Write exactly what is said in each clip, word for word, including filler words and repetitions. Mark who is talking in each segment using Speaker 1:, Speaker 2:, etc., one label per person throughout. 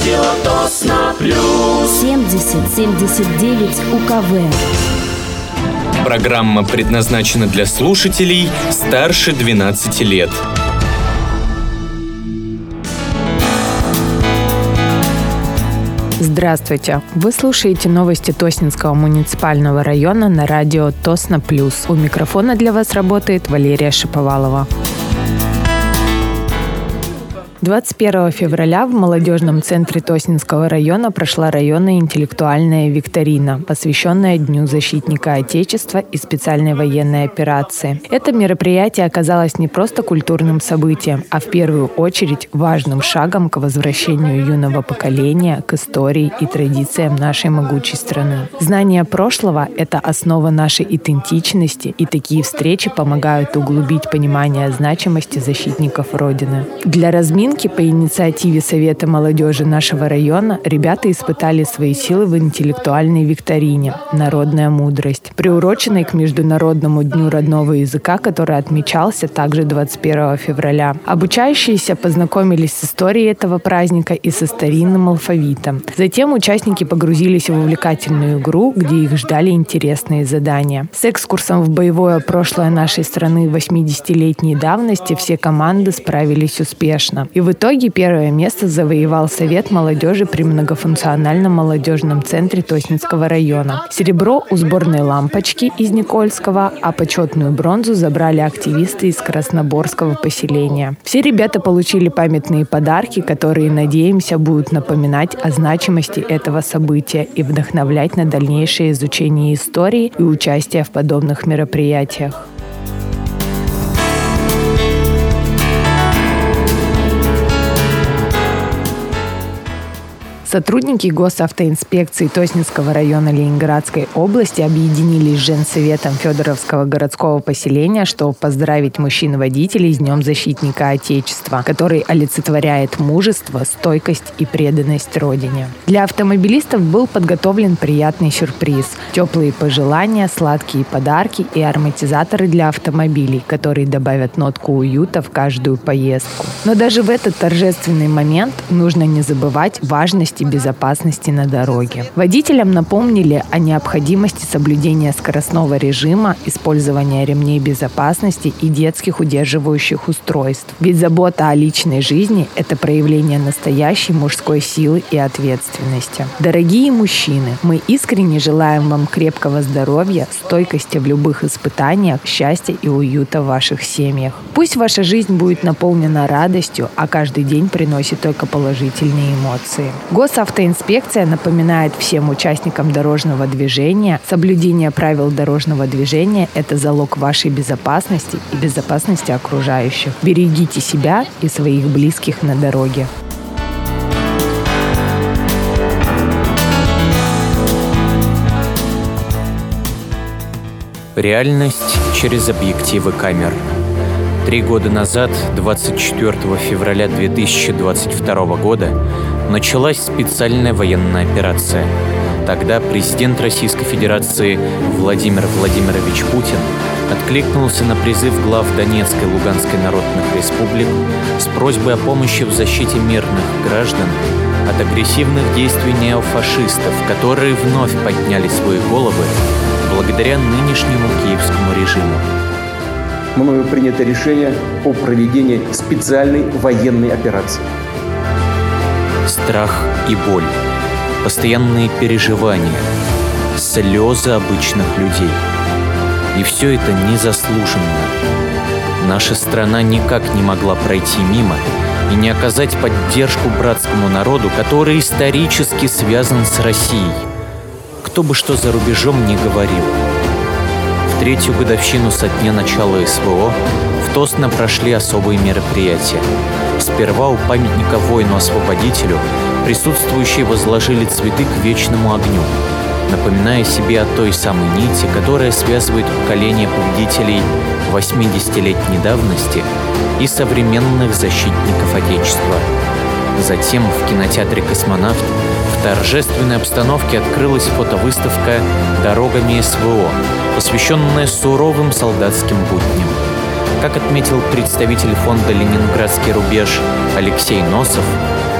Speaker 1: Радио Тосно Плюс.
Speaker 2: семьдесят семьдесят девять УКВ.
Speaker 3: Программа предназначена для слушателей старше двенадцати лет.
Speaker 4: Здравствуйте! Вы слушаете новости Тоснинского муниципального района на радио Тосно Плюс. У микрофона для вас работает Валерия Шаповалова. двадцать первого февраля в молодежном центре Тоснинского района прошла районная интеллектуальная викторина, посвященная Дню защитника Отечества и специальной военной операции. Это мероприятие оказалось не просто культурным событием, а в первую очередь важным шагом к возвращению юного поколения к истории и традициям нашей могучей страны. Знание прошлого – это основа нашей идентичности, и такие встречи помогают углубить понимание значимости защитников Родины. Для разминки по инициативе Совета молодежи нашего района ребята испытали свои силы в интеллектуальной викторине «Народная мудрость», приуроченной к Международному дню родного языка, который отмечался также двадцать первого февраля. Обучающиеся познакомились с историей этого праздника и со старинным алфавитом. Затем участники погрузились в увлекательную игру, где их ждали интересные задания. С экскурсом в боевое прошлое нашей страны восьмидесятилетней давности все команды справились успешно. И в итоге первое место завоевал Совет молодежи при многофункциональном молодежном центре Тоснинского района. Серебро у сборной «Лампочки» из Никольского, а почетную бронзу забрали активисты из Красноборского поселения. Все ребята получили памятные подарки, которые, надеемся, будут напоминать о значимости этого события и вдохновлять на дальнейшее изучение истории и участие в подобных мероприятиях. Сотрудники госавтоинспекции Тоснинского района Ленинградской области объединились с Женсоветом Федоровского городского поселения, чтобы поздравить мужчин-водителей с Днем защитника Отечества, который олицетворяет мужество, стойкость и преданность Родине. Для автомобилистов был подготовлен приятный сюрприз – теплые пожелания, сладкие подарки и ароматизаторы для автомобилей, которые добавят нотку уюта в каждую поездку. Но даже в этот торжественный момент нужно не забывать важность безопасности на дороге. Водителям напомнили о необходимости соблюдения скоростного режима, использования ремней безопасности и детских удерживающих устройств. Ведь забота о личной жизни – это проявление настоящей мужской силы и ответственности. Дорогие мужчины, мы искренне желаем вам крепкого здоровья, стойкости в любых испытаниях, счастья и уюта в ваших семьях. Пусть ваша жизнь будет наполнена радостью, а каждый день приносит только положительные эмоции. Госавтоинспекция напоминает всем участникам дорожного движения: соблюдение правил дорожного движения – это залог вашей безопасности и безопасности окружающих. Берегите себя и своих близких на дороге.
Speaker 5: Реальность через объективы камер. Три года назад, двадцать четвёртого февраля две тысячи двадцать второго года, началась специальная военная операция. Тогда президент Российской Федерации Владимир Владимирович Путин откликнулся на призыв глав Донецкой и Луганской народных республик с просьбой о помощи в защите мирных граждан от агрессивных действий неофашистов, которые вновь подняли свои головы благодаря нынешнему киевскому режиму.
Speaker 6: Мною принято решение о проведении специальной военной операции.
Speaker 5: Страх и боль, постоянные переживания, слезы обычных людей. И все это незаслуженно. Наша страна никак не могла пройти мимо и не оказать поддержку братскому народу, который исторически связан с Россией. Кто бы что за рубежом ни говорил. В третью годовщину со дня начала СВО в Тосно прошли особые мероприятия. Сперва у памятника воину-освободителю присутствующие возложили цветы к вечному огню, напоминая себе о той самой нити, которая связывает поколение победителей восьмидесятилетней давности и современных защитников Отечества. Затем в кинотеатре «Космонавт» в торжественной обстановке открылась фотовыставка «Дорогами СВО», посвященная суровым солдатским будням. Как отметил представитель фонда «Ленинградский рубеж» Алексей Носов,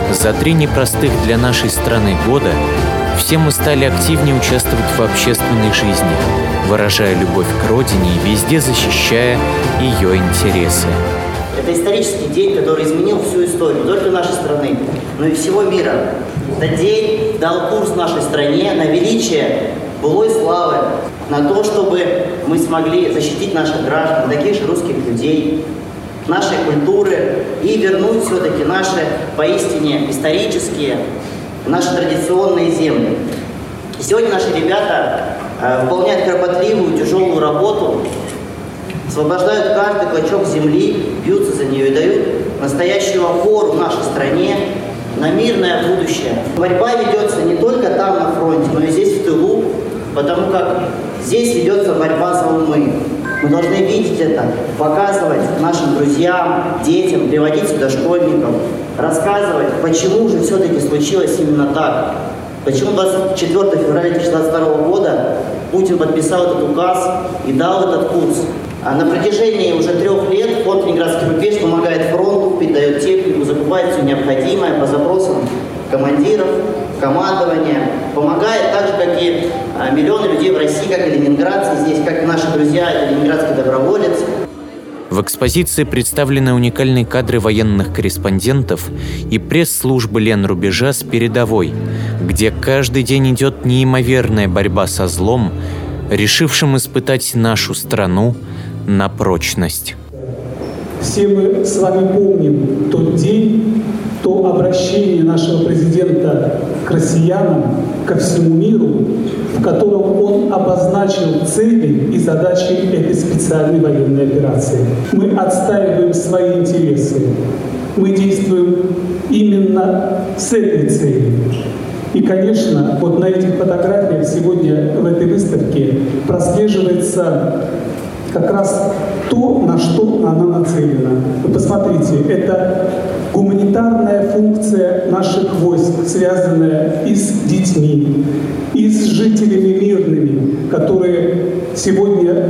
Speaker 5: За три непростых для нашей страны года все мы стали активнее участвовать в общественной жизни, выражая любовь к родине и везде защищая ее интересы.
Speaker 7: Это исторический день, который изменил всю историю, не только нашей страны, но и всего мира. Этот день дал курс нашей стране на величие былой славы, на то, чтобы мы смогли защитить наших граждан, таких же русских людей, нашей культуры и вернуть все-таки наши поистине исторические, наши традиционные земли. И сегодня наши ребята э, выполняют кропотливую, тяжелую работу, освобождают каждый клочок земли, бьются за нее и дают настоящую опору нашей стране на мирное будущее. Борьба ведется не только там на фронте, но и здесь в тылу, потому как здесь ведется борьба за умы. Мы должны видеть это, показывать нашим друзьям, детям, приводить сюда школьников, рассказывать, почему же все-таки случилось именно так. Почему двадцать четвёртого февраля две тысячи двадцать второго года Путин подписал этот указ и дал этот курс. А на протяжении уже трех лет фонд «Ленинградский рубеж» помогает фронту, передает технику, закупает все необходимое по запросам командиров, командования. Помогает так же, как и миллионы людей в России, как и ленинградцы здесь, как и наши друзья, это ленинградский доброволец.
Speaker 5: В экспозиции представлены уникальные кадры военных корреспондентов и пресс-службы Ленрубежа с передовой, где каждый день идет неимоверная борьба со злом, решившим испытать нашу страну на прочность.
Speaker 8: Все мы с вами помним тот день, то обращение нашего президента к россиянам, ко всему миру, в котором он обозначил цели и задачи этой специальной военной операции. Мы отстаиваем свои интересы. Мы действуем именно с этой целью. И, конечно, вот на этих фотографиях сегодня в этой выставке прослеживается как раз то, на что она нацелена. Вы посмотрите, это гуманитарная функция наших войск, связанная и с детьми, и с жителями мирными, которые сегодня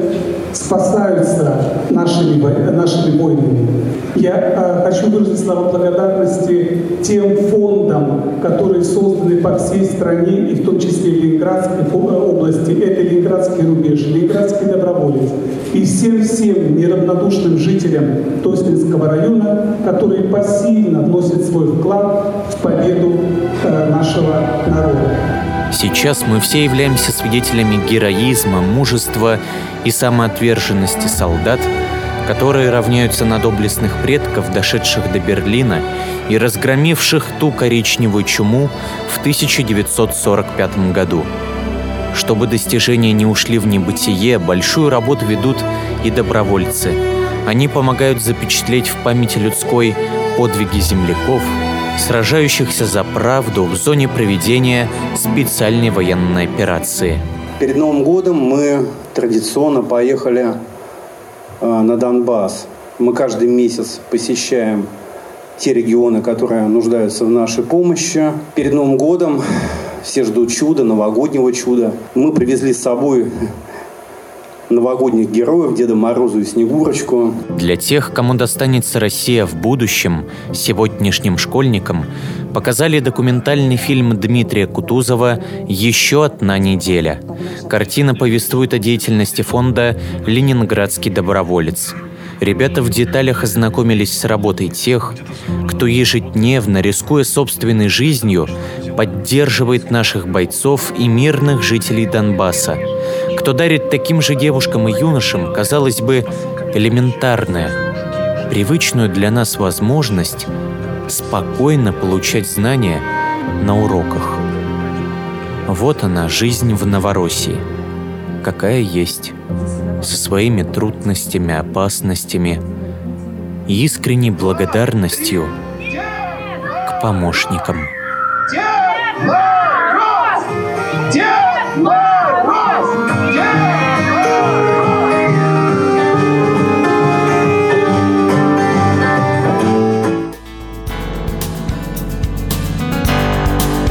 Speaker 8: спасаются нашими, нашими воинами. Я э, хочу выразить слова благодарности тем фондам, которые созданы по всей стране, и в том числе в Ленинградской области. Это Ленинградский рубеж, Ленинградский доброволец. И всем-всем неравнодушным жителям Тоснинского района, которые посильно вносят свой вклад в победу э, нашего народа.
Speaker 5: Сейчас мы все являемся свидетелями героизма, мужества и самоотверженности солдат, которые равняются на доблестных предков, дошедших до Берлина и разгромивших ту коричневую чуму в тысяча девятьсот сорок пятом году. Чтобы достижения не ушли в небытие, большую работу ведут и добровольцы. Они помогают запечатлеть в памяти людской подвиги земляков, сражающихся за правду в зоне проведения специальной военной операции.
Speaker 9: Перед Новым годом мы традиционно поехали э, на Донбасс. Мы каждый месяц посещаем те регионы, которые нуждаются в нашей помощи. Перед Новым годом все ждут чуда, новогоднего чуда. Мы привезли с собой новогодних героев, Деда Мороза и Снегурочку.
Speaker 5: Для тех, кому достанется Россия в будущем, сегодняшним школьникам, показали документальный фильм Дмитрия Кутузова «Еще одна неделя». Картина повествует о деятельности фонда «Ленинградский доброволец». Ребята в деталях ознакомились с работой тех, кто ежедневно, рискуя собственной жизнью, поддерживает наших бойцов и мирных жителей Донбасса, кто дарит таким же девушкам и юношам, казалось бы, элементарное, привычную для нас возможность спокойно получать знания на уроках. Вот она, жизнь в Новороссии, какая есть, со своими трудностями, опасностями и искренней благодарностью к помощникам.
Speaker 1: Дед Мороз! Дед Мороз! Дед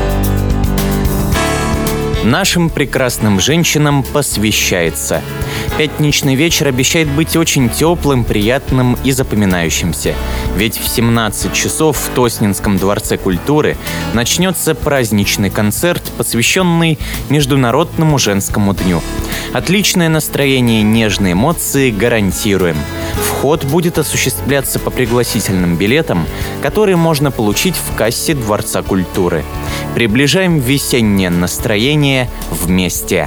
Speaker 5: Нашим прекрасным женщинам посвящается. пятничный вечер обещает быть очень теплым, приятным и запоминающимся. Ведь в семнадцать часов в Тоснинском дворце культуры начнется праздничный концерт, посвященный Международному женскому дню. Отличное настроение и нежные эмоции гарантируем. Вход будет осуществляться по пригласительным билетам, которые можно получить в кассе Дворца культуры. Приближаем весеннее настроение вместе.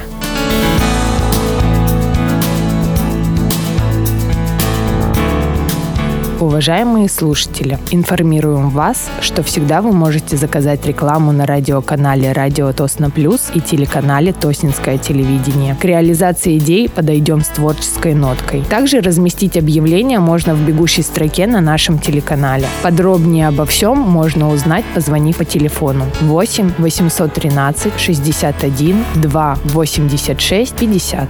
Speaker 4: Уважаемые слушатели, информируем вас, что всегда вы можете заказать рекламу на радиоканале «Радио Тосно Плюс» и телеканале «Тоснинское телевидение». К реализации идей подойдем с творческой ноткой. Также разместить объявления можно в бегущей строке на нашем телеканале. Подробнее обо всем можно узнать, позвонив по телефону восемь восемьсот тринадцать шестьдесят один два восемьдесят шесть пятьдесят.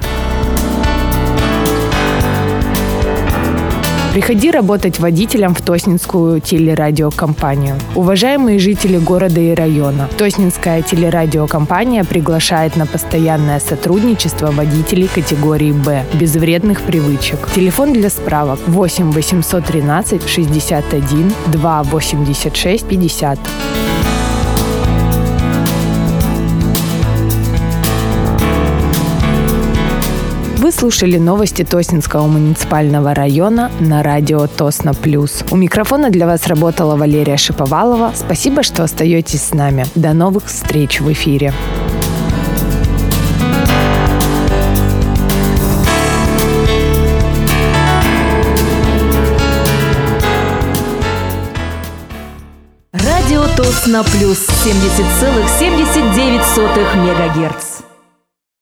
Speaker 4: Приходи работать водителем в Тоснинскую телерадиокомпанию. Уважаемые жители города и района, Тоснинская телерадиокомпания приглашает на постоянное сотрудничество водителей категории «Б» без вредных привычек. Телефон для справок восемь восемьсот тринадцать шестьдесят один два восемьдесят шесть пятьдесят. Вы слушали новости Тоснинского муниципального района на радио Тосно Плюс. У микрофона для вас работала Валерия Шиповалова. Спасибо, что остаетесь с нами. До новых встреч в эфире.
Speaker 2: Радио Тосно Плюс семьдесят целых семьдесят девять сотых мегагерц.